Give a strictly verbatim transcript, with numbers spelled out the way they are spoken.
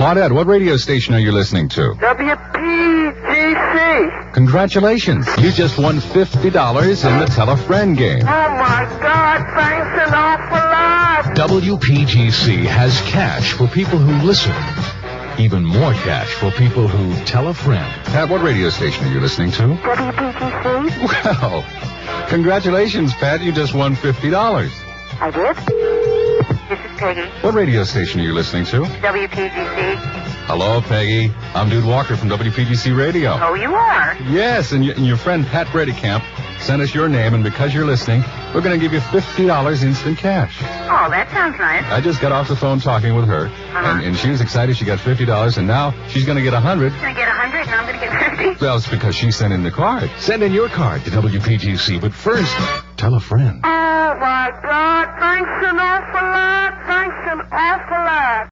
Claudette, what radio station are you listening to? W P G C. Congratulations. You just won fifty dollars in the Tell a Friend game. Oh, my God. Thanks an awful lot. W P G C has cash for people who listen. Even more cash for people who tell a friend. Pat, what radio station are you listening to? W P G C. Well, congratulations, Pat. You just won fifty dollars. I did? This is Peggy. What radio station are you listening to? W P G C. Hello, Peggy. I'm Dude Walker from W P G C Radio. Oh, you are? Yes, and, y- and your friend Pat Bradycamp sent us your name, and because you're listening, we're going to give you fifty dollars instant cash. Oh, that sounds nice. I just got off the phone talking with her, Uh-huh. and, and she was excited she got fifty dollars, and now she's going to get one hundred dollars. I'm going to get one hundred and I'm going to get fifty. Well, it's because she sent in the card. Send in your card to W P G C, but first, tell a friend. Oh, my God. Thanks an awful lot. Thanks an awful lot.